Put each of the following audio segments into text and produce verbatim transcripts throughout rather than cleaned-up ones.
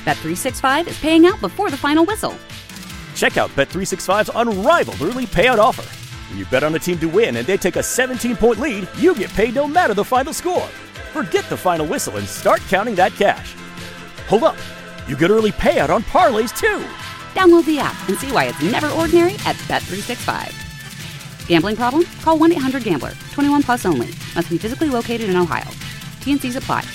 Bet three sixty-five is paying out before the final whistle. Check out Bet three sixty-five's unrivaled early payout offer. When you bet on a team to win and they take a seventeen-point lead, you get paid no matter the final score. Forget the final whistle and start counting that cash. Hold up. You get early payout on parlays, too. Download the app and see why it's never ordinary at Bet three sixty-five. Gambling problem? Call one eight hundred gambler. twenty-one plus only. Must be physically located in Ohio. T N Cs apply.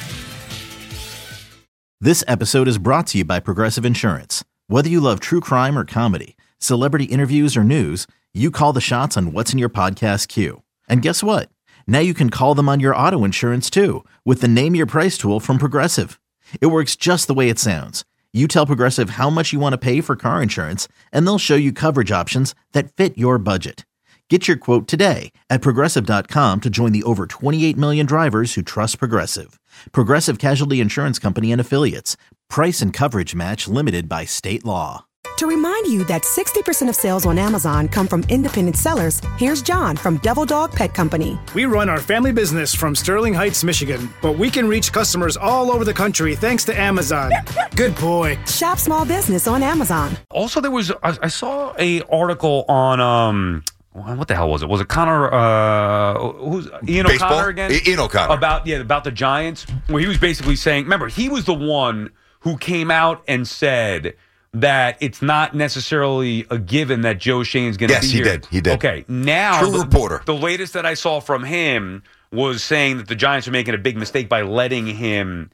This episode is brought to you by Progressive Insurance. Whether you love true crime or comedy, celebrity interviews or news, you call the shots on what's in your podcast queue. And guess what? Now you can call them on your auto insurance too with the Name Your Price tool from Progressive. It works just the way it sounds. You tell Progressive how much you want to pay for car insurance, and they'll show you coverage options that fit your budget. Get your quote today at Progressive dot com to join the over twenty-eight million drivers who trust Progressive. Progressive Casualty Insurance Company and Affiliates. Price and coverage match limited by state law. To remind you that sixty percent of sales on Amazon come from independent sellers, here's John from Devil Dog Pet Company. We run our family business from Sterling Heights, Michigan, but we can reach customers all over the country thanks to Amazon. Good boy. Shop small business on Amazon. Also, there was I, I saw a article on um. What the hell was it? Was it Connor? Uh, who's Ian Baseball? O'Connor again? Ian O'Connor about yeah about the Giants, where he was basically saying. Remember, he was the one who came out and said that it's not necessarily a given that Joe Shane's going to yes, be here. Yes, he did. He did. Okay, now true the, reporter. The latest that I saw from him was saying that the Giants are making a big mistake by letting him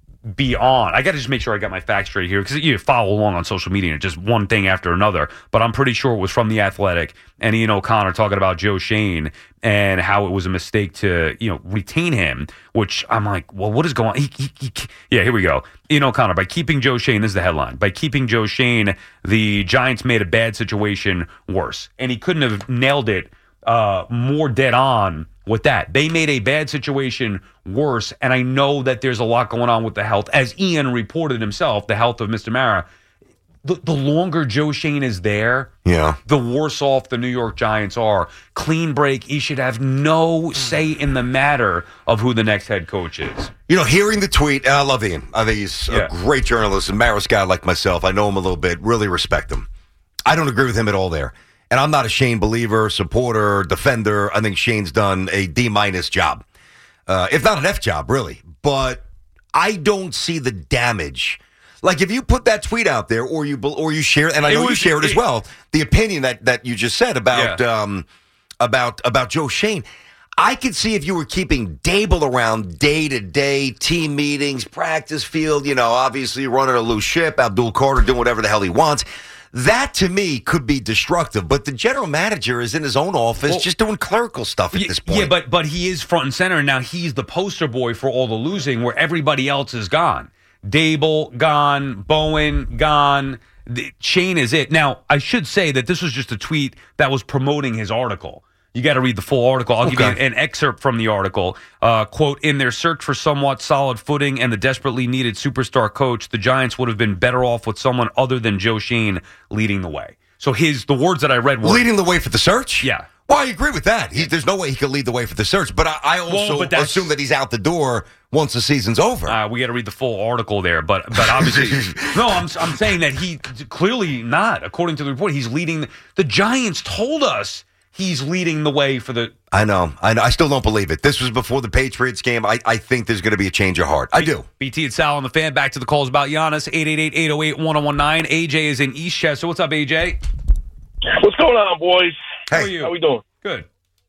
be on. I got to just make sure I got my facts straight here because you follow along on social media and just one thing after another. But I'm pretty sure it was from The Athletic and Ian O'Connor talking about Joe Shane and how it was a mistake to, you know, retain him, which I'm like, well, what is going on? He, he, he, yeah, here we go. Ian O'Connor, by keeping Joe Shane, this is the headline. By keeping Joe Shane, the Giants made a bad situation worse. And he couldn't have nailed it uh, more dead on with that. They made a bad situation worse, and I know that there's a lot going on with the health. As Ian reported himself, the health of Mister Mara, the, the longer Joe Shane is there, yeah, the worse off the New York Giants are. Clean break, he should have no say in the matter of who the next head coach is. You know, hearing the tweet, and I love Ian. I think he's Yeah. a great journalist, and Maris guy like myself. I know him a little bit, really respect him. I don't agree with him at all there. And I'm not a Shane believer, supporter, defender. I think Shane's done a D-minus job, uh, if not an F job, really. But I don't see the damage. Like, if you put that tweet out there or you or you share, and I It know was- you share it as it- well, the opinion that, that you just said about, Yeah. um, about, about Joe Shane, I could see if you were keeping Dable around day-to-day, team meetings, practice field, you know, obviously running a loose ship, Abdul Carter doing whatever the hell he wants. That, to me, could be destructive. But the general manager is in his own office Well, just doing clerical stuff at Y- this point. Yeah, but but he is front and center, and now he's the poster boy for all the losing where everybody else is gone. Dable, gone. Bowen, gone. The, Shane is it. Now, I should say that this was just a tweet that was promoting his article. You got to read the full article. I'll give you an, Okay. an excerpt from the article. Uh, quote, in their search for somewhat solid footing and the desperately needed superstar coach, the Giants would have been better off with someone other than Joe Shane leading the way. So his the words that I read were... Leading the way for the search? Yeah. Well, I agree with that. He, there's no way he could lead the way for the search. But I, I also Well, but that's- assume that he's out the door once the season's over. Uh, we got to read the full article there, but but obviously, no. I'm I'm saying that he clearly not, according to the report, he's leading. The, the Giants told us he's leading the way for the. I know. I know. I still don't believe it. This was before the Patriots game. I, I think there's going to be a change of heart. I do. B T and Sal on the fan. Back to the calls about Giannis. eight eight eight, eight oh eight, one oh one nine. A J is in Eastchester. What's up, A J? What's going on, boys? Hey. How are you? How we doing? Good.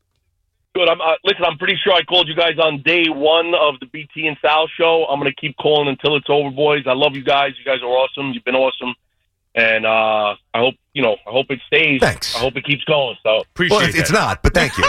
Good. I'm, uh, listen, I'm pretty sure I called you guys on day one of the B T and Sal show. I'm going to keep calling until it's over, boys. I love you guys. You guys are awesome. You've been awesome. And uh, I hope, you know, I hope it stays. Thanks. I hope it keeps going. So Appreciate Well, it's, it's that. not, but thank you.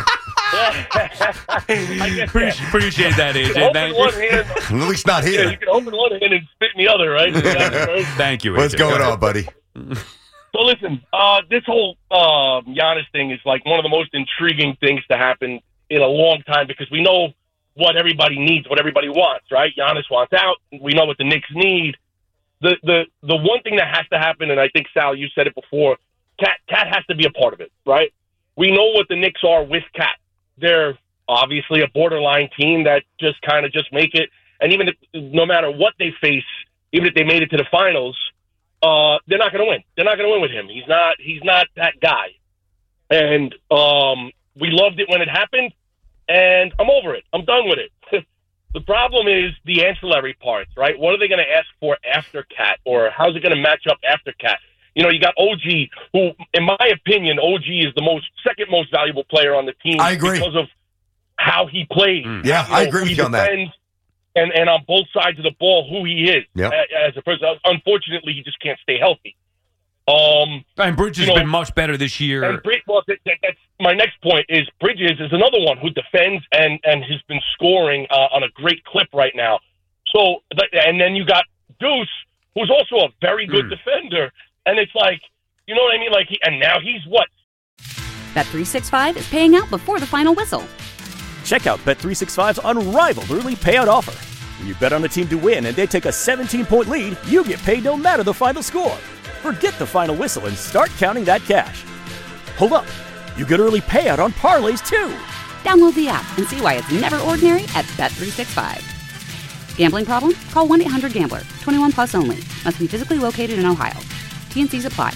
I guess Appreciate, appreciate that, A You J. can Thank open one you. hand. At least not Yeah, here. you can open one hand and spit in the other, right? Thank you, A J. What's going on, buddy? So listen, uh, this whole uh, Giannis thing is like one of the most intriguing things to happen in a long time because we know what everybody needs, what everybody wants, right? Giannis wants out. We know what the Knicks need. The the the one thing that has to happen, and I think, Sal, you said it before, Cat Cat has to be a part of it, right? We know what the Knicks are with Cat. They're obviously a borderline team that just kind of just make it. And even if, no matter what they face, even if they made it to the finals, uh, they're not going to win. They're not going to win with him. He's not. He's not that guy. And um, we loved it when it happened, and I'm over it. I'm done with it. The problem is the ancillary parts, right? What are they going to ask for after Cat, or how's it going to match up after Cat? You know, you got O G, who, in my opinion, O G is the most second most valuable player on the team. I agree. Because of how he plays. Mm. Yeah, you know, I agree with you on that. And, and on both sides of the ball, who he is yep. as a person. Unfortunately, he just can't stay healthy. Um, and Bridges has you know, been much better this year. And Brid- well, that, that, that's my next point. Is Bridges is another one who defends and and has been scoring uh, on a great clip right now. So, and then you got Deuce, who's also a very good mm. defender. And it's like, you know what I mean? Like, he, and now he's what? Bet three sixty-five is paying out before the final whistle. Check out Bet three sixty-five's unrivaled early payout offer. When you bet on a team to win and they take a seventeen-point lead, you get paid no matter the final score. Forget the final whistle and start counting that cash. Hold up. You get early payout on parlays, too. Download the app and see why it's never ordinary at Bet three sixty-five. Gambling problem? Call one eight hundred gambler. twenty-one plus only. Must be physically located in Ohio. T N Cs apply.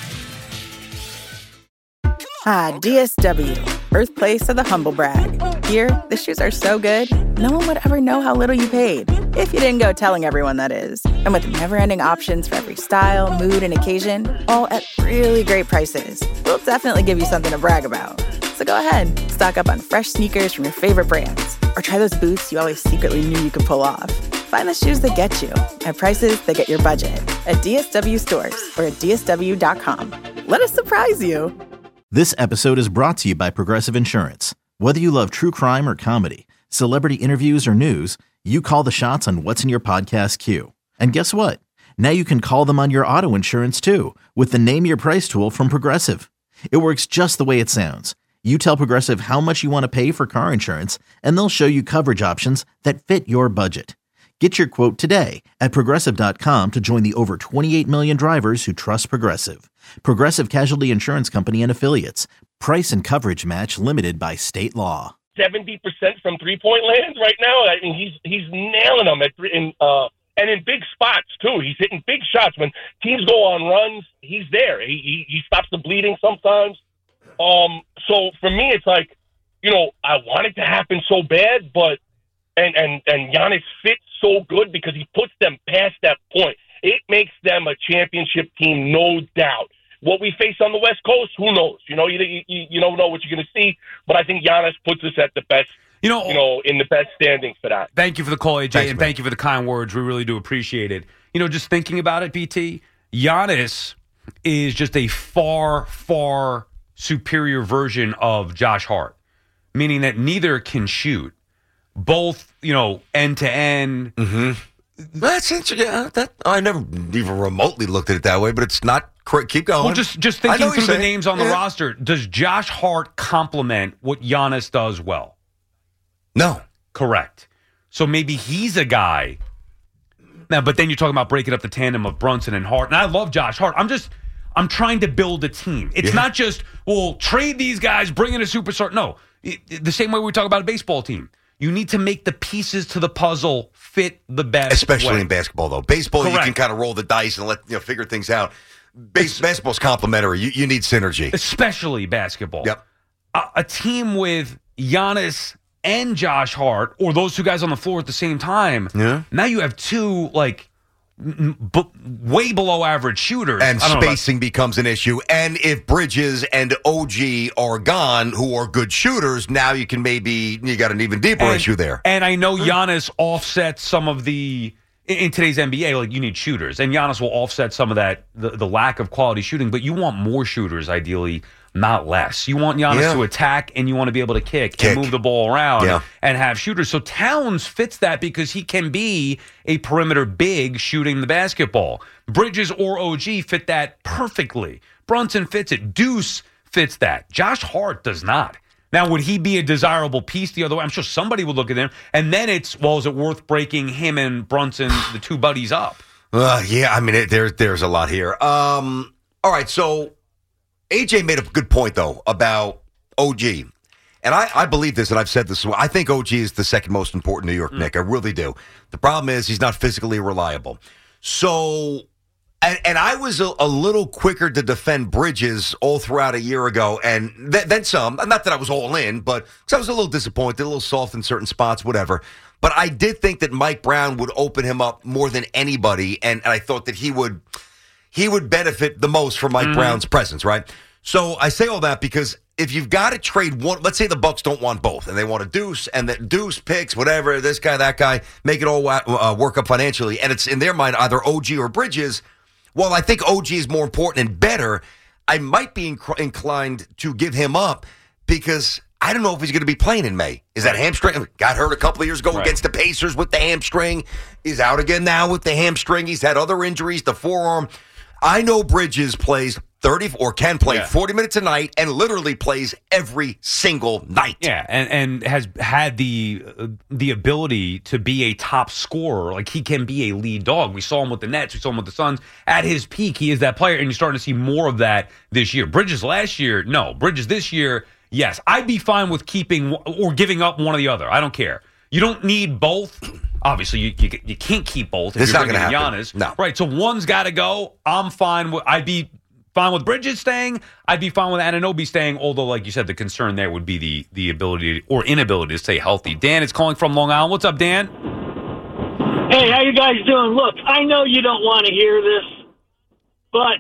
Ah, D S W, birthplace of the humble brag. Here, the shoes are so good, no one would ever know how little you paid. If you didn't go telling everyone, that is. And with never-ending options for every style, mood, and occasion, all at really great prices, we'll definitely give you something to brag about. So go ahead, stock up on fresh sneakers from your favorite brands, or try those boots you always secretly knew you could pull off. Find the shoes that get you at prices that get your budget at D S W stores or at D S W dot com. Let us surprise you. This episode is brought to you by Progressive Insurance. Whether you love true crime or comedy, celebrity interviews or news, you call the shots on what's in your podcast queue. And guess what? Now you can call them on your auto insurance too with the Name Your Price tool from Progressive. It works just the way it sounds. You tell Progressive how much you want to pay for car insurance, and they'll show you coverage options that fit your budget. Get your quote today at Progressive dot com to join the over twenty-eight million drivers who trust Progressive. Progressive Casualty Insurance Company and Affiliates. Price and coverage match limited by state law. seventy percent from three-point land right now. I mean, he's he's nailing them at three, in, uh, and in big spots, too. He's hitting big shots. When teams go on runs, he's there. He, he, he stops the bleeding sometimes. Um, so for me, it's like, you know, I want it to happen so bad, but and and and Giannis fits so good because he puts them past that point. It makes them a championship team, no doubt. What we face on the West Coast, who knows? You know, you you, you don't know what you're going to see, but I think Giannis puts us at the best. You know, you know, in the best standings for that. Thank you for the call, A J, Thanks, and man. thank you for the kind words. We really do appreciate it. You know, just thinking about it, B T, Giannis is just a far, far superior version of Josh Hart, meaning that neither can shoot. Both, you know, end to end. Mm-hmm. That's interesting. Yeah, that I never even remotely looked at it that way, but it's not. Keep going. Well, just just thinking through the names on the yeah. roster, does Josh Hart complement what Giannis does well? No. Correct. So maybe he's a guy. Now, but then you're talking about breaking up the tandem of Brunson and Hart. And I love Josh Hart. I'm just, I'm trying to build a team. It's yeah. not just, well, trade these guys, bring in a superstar. No. It, it, the same way we talk about a baseball team. You need to make the pieces to the puzzle fit the best Especially way. in basketball, though. Baseball, Correct. you can kind of roll the dice and let you know figure things out. Base, basketball's complementary. You, you need synergy. Especially basketball. Yep. A, a team with Giannis and Josh Hart, or those two guys on the floor at the same time, yeah. now you have two, like, b- way below average shooters. And I don't spacing becomes an issue. And if Bridges and O G are gone, who are good shooters, now you can maybe, you got an even deeper and, issue there. And I know Giannis offsets some of the, in today's N B A, like, you need shooters. And Giannis will offset some of that, the, the lack of quality shooting. But you want more shooters, ideally, not less. You want Giannis yeah. to attack, and you want to be able to kick, kick. and move the ball around yeah. and have shooters. So Towns fits that because he can be a perimeter big shooting the basketball. Bridges or O G fit that perfectly. Brunson fits it. Deuce fits that. Josh Hart does not. Now, would he be a desirable piece the other way? I'm sure somebody would look at him. And then it's, well, is it worth breaking him and Brunson, the two buddies, up? Uh, yeah, I mean, it, there, there's a lot here. Um, all right, so A J made a good point, though, about O G. And I, I believe this, and I've said this. I think O G is the second most important New York mm. Knick. I really do. The problem is he's not physically reliable. So, and, and I was a, a little quicker to defend Bridges all throughout a year ago, and th- then some. Not that I was all in, but because I was a little disappointed, a little soft in certain spots, whatever. But I did think that Mike Brown would open him up more than anybody, and, and I thought that he would he would benefit the most from Mike mm. Brown's presence, right? So I say all that because if you've got to trade one, let's say the Bucks don't want both, and they want a Deuce, and that Deuce picks whatever, this guy, that guy, make it all uh, work up financially, and it's in their mind either O G or Bridges. Well, I think O G is more important and better. I might be inc- inclined to give him up because I don't know if he's going to be playing in May. Is that hamstring? Got hurt a couple of years ago right. against the Pacers with the hamstring. He's out again now with the hamstring. He's had other injuries, the forearm. I know Bridges plays thirty or can play yeah. forty minutes a night and literally plays every single night. Yeah, and, and has had the uh, the ability to be a top scorer. Like, he can be a lead dog. We saw him with the Nets. We saw him with the Suns. At his peak, he is that player, and you're starting to see more of that this year. Bridges last year, no. Bridges this year, yes. I'd be fine with keeping or giving up one or the other. I don't care. You don't need both. Obviously, you you, you can't keep both. If it's you're not going to happen. Giannis. No. Right, so one's got to go. I'm fine with. I'd be fine with Bridges staying. I'd be fine with Anunoby staying. Although, like you said, the concern there would be the the ability or inability to stay healthy. Dan is calling from Long Island. What's up, Dan? Hey, how you guys doing? Look, I know you don't want to hear this, but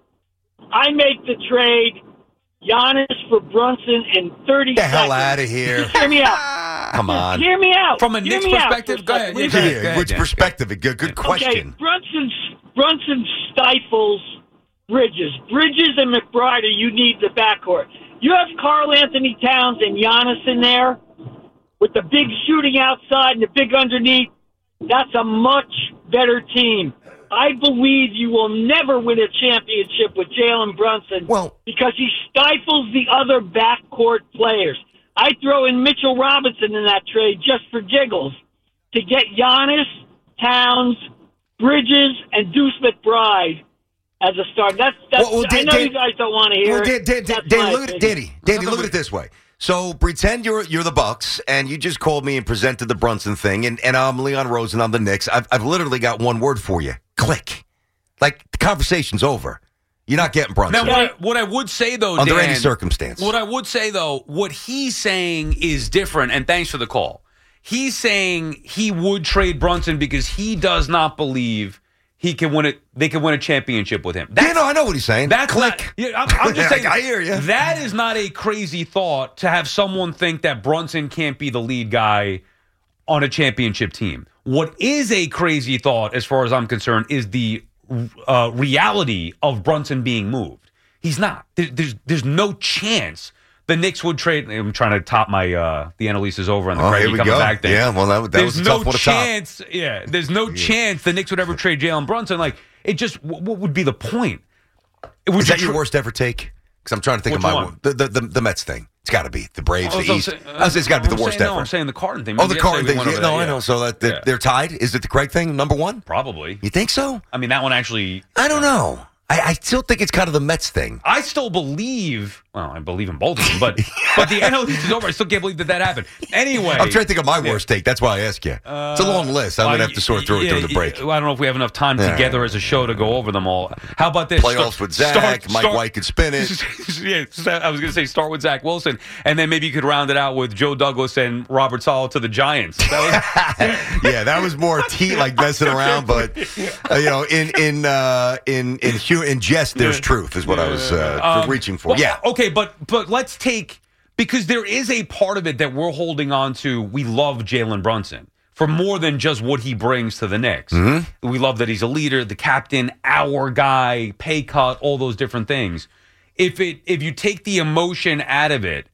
I make the trade. Giannis for Brunson in thirty Get the hell seconds. out of here. Hear me out. Come on. Hear me out. From a Hear Knicks me perspective, go ahead. Please. Yeah, go ahead, go ahead, Which Dan. perspective? Good, good question. Okay, Brunson, Brunson stifles Bridges. Bridges and McBride are you need the backcourt. You have Karl Anthony Towns and Giannis in there with the big shooting outside and the big underneath. That's a much better team. I believe you will never win a championship with Jalen Brunson well, because he stifles the other backcourt players. I throw in Mitchell Robinson in that trade just for giggles to get Giannis, Towns, Bridges, and Deuce McBride as a start. That's, that's well, well, I Dan, know Dan, you guys don't want to hear well, Dan, it. Dan, That's Dan, my look at, opinion. Danny, Danny, look at it this way. So pretend you're you're the Bucks, and you just called me and presented the Brunson thing, and, and I'm Leon Rose, and I'm the Knicks. I've, I've literally got one word for you. Click. Like, the conversation's over. You're not getting Brunson. Now, what I, what I would say, though, Under Dan, any circumstance. What I would say, though, what he's saying is different, and thanks for the call. He's saying he would trade Brunson because he does not believe he can win it. They can win a championship with him. That's, yeah, no, I know what he's saying. That's Click. Not, yeah, I'm, I'm just saying. I hear you. That is not a crazy thought to have someone think that Brunson can't be the lead guy on a championship team. What is a crazy thought, as far as I'm concerned, is the uh, reality of Brunson being moved. He's not. There, there's there's no chance the Knicks would trade. I'm trying to top my uh, the Annalise is over and the oh, Craigie here we coming go. back there. Yeah, well, that, that there's was a no tough one to chance. top. Yeah, there's no yeah. chance the Knicks would ever trade Jalen Brunson. Like, it just, what would be the point? Would Is you that your tr- worst ever take? Because I'm trying to think Which of my one? the, the the the Mets thing. It's got to be the Braves, Oh, the so I'm East. saying- I was, it's got to be I'm the worst saying, ever. No, I'm saying the Carton thing. oh, the Maybe Carton yesterday thing. we went Yeah, over no, that, I know. yeah. So that they're, Yeah. they're tied. Is it the Craig thing? Number one? Probably. You think so? I mean, that one actually. I don't know. I, I still think it's kind of the Mets thing. I still believe. Well, I believe in both of them, but but the N L East is over. I still can't believe that that happened. Anyway, I'm trying to think of my yeah. worst take. That's why I ask you. Uh, it's a long list. I'm uh, going to have to sort through it yeah, during the break. yeah, I don't know if we have enough time Yeah. together as a show to go over them all. How about this? Playoffs Start- with Zach. start- Mike start- White could spin it. yeah, I was going to say start with Zach Wilson, and then maybe you could round it out with Joe Douglas and Robert Saleh to the Giants. That was, yeah, that was more tea, like messing around. But uh, you know, in in uh, in in hu- in jest, there's truth, is what I was uh, Um, reaching for. well, yeah. Okay, but but let's take, because there is a part of it that we're holding on to. We love Jalen Brunson for more than just what he brings to the Knicks. Mm-hmm. We love that he's a leader, the captain, our guy, pay cut, all those different things. If it if you take the emotion out of it,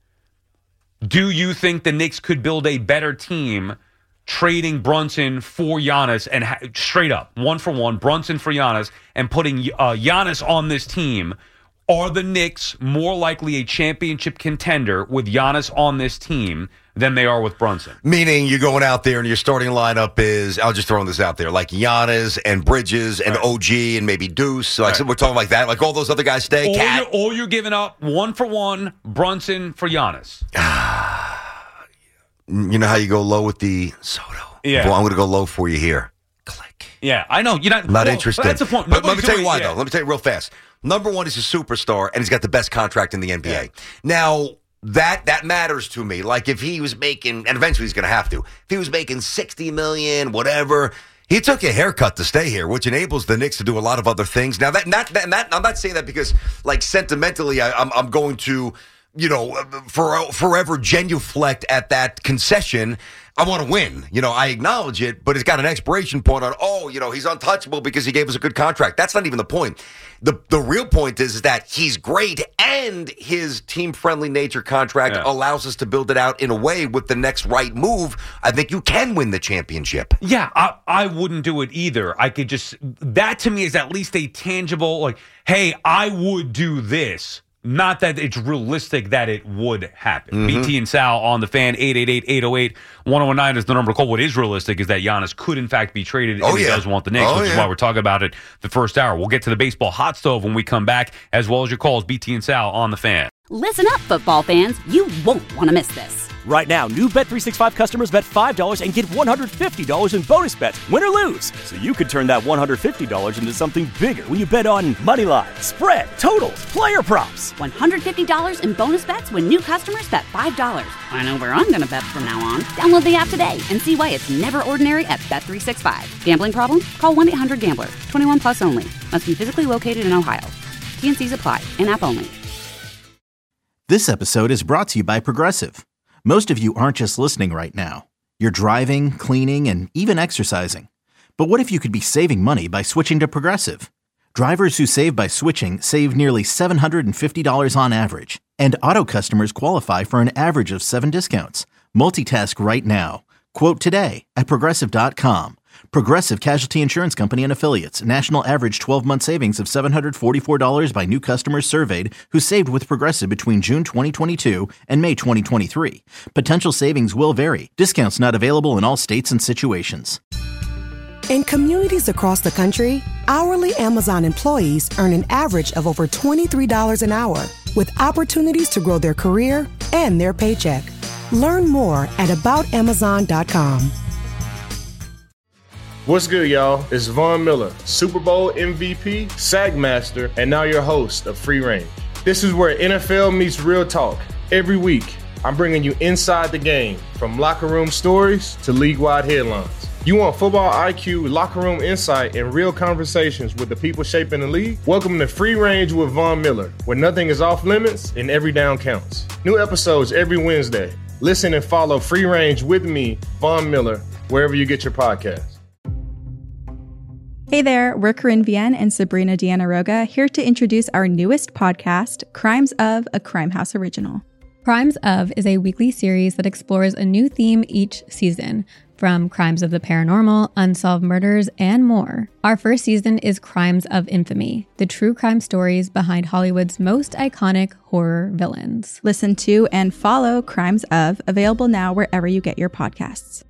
do you think the Knicks could build a better team trading Brunson for Giannis and ha- straight up, one for one, Brunson for Giannis, and putting uh, Giannis on this team? Are the Knicks more likely a championship contender with Giannis on this team than they are with Brunson? Meaning you're going out there and your starting lineup is, I'll just throw this out there, like Giannis and Bridges and Right. O G and maybe Deuce. So like, Right. so we're talking like that. Like all those other guys stay. Or Cat. you're, or you're giving up one for one, Brunson for Giannis. You know how you go low with the Soto? Yeah. Well, I'm going to go low for you here. click. Yeah, I know. You're not, not well, interested. That's the point. But let me tell you doing, why, yeah. though. Let me tell you real fast. Number one, he's a superstar, and he's got the best contract in the N B A. Yeah. Now, that that matters to me. Like, if he was making, and eventually he's going to have to, if he was making sixty million dollars, whatever, he took a haircut to stay here, which enables the Knicks to do a lot of other things. Now, that, not, that, that I'm not saying that because, like, sentimentally, I, I'm, I'm going to, you know, for, forever genuflect at that concession. I want to win. You know, I acknowledge it, but it's got an expiration point on, oh, you know, he's untouchable because he gave us a good contract. That's not even the point. The the real point is, is that he's great, and his team-friendly nature contract yeah. allows us to build it out in a way with the next right move. I think you can win the championship. Yeah, I, I wouldn't do it either. I could just, that to me is at least a tangible, like, hey, I would do this. Not that it's realistic that it would happen. Mm-hmm. B T and Sal on the Fan, eight eight eight, eight oh eight, one oh nine is the number to call. What is realistic is that Giannis could, in fact, be traded if oh, yeah. he does want the Knicks, oh, which yeah. is why we're talking about it the first hour. We'll get to the baseball hot stove when we come back, as well as your calls, B T and Sal on the Fan. Listen up, football fans. You won't want to miss this. Right now, new Bet three sixty-five customers bet five dollars and get one hundred fifty dollars in bonus bets, win or lose. So you could turn that one hundred fifty dollars into something bigger when you bet on money line, spread, totals, player props. one hundred fifty dollars in bonus bets when new customers bet five dollars. I know where I'm going to bet from now on. Download the app today and see why it's never ordinary at Bet three sixty-five. Gambling problem? Call one eight hundred gambler. twenty-one plus only. Must be physically located in Ohio. T and C's apply. In-app only. This episode is brought to you by Progressive. Most of you aren't just listening right now. You're driving, cleaning, and even exercising. But what if you could be saving money by switching to Progressive? Drivers who save by switching save nearly seven hundred fifty dollars on average. And auto customers qualify for an average of seven discounts. Multitask right now. Quote today at Progressive dot com. Progressive Casualty Insurance Company and Affiliates. National average twelve-month savings of seven hundred forty-four dollars by new customers surveyed who saved with Progressive between June twenty twenty-two and May twenty twenty-three. Potential savings will vary. Discounts not available in all states and situations. In communities across the country, hourly Amazon employees earn an average of over twenty-three dollars an hour, with opportunities to grow their career and their paycheck. Learn more at about amazon dot com. What's good, y'all? It's Von Miller, Super Bowl M V P, SAG Master, and now your host of Free Range. This is where N F L meets real talk. Every week, I'm bringing you inside the game, from locker room stories to league-wide headlines. You want football I Q, locker room insight, and real conversations with the people shaping the league? Welcome to Free Range with Von Miller, where nothing is off limits and every down counts. New episodes every Wednesday. Listen and follow Free Range with me, Von Miller, wherever you get your podcasts. Hey there, we're Corinne Vienne and Sabrina Deanna Roga, here to introduce our newest podcast, Crimes of, a Crime House original. Crimes of is a weekly series that explores a new theme each season, from crimes of the paranormal, unsolved murders, and more. Our first season is Crimes of Infamy, the true crime stories behind Hollywood's most iconic horror villains. Listen to and follow Crimes of, available now wherever you get your podcasts.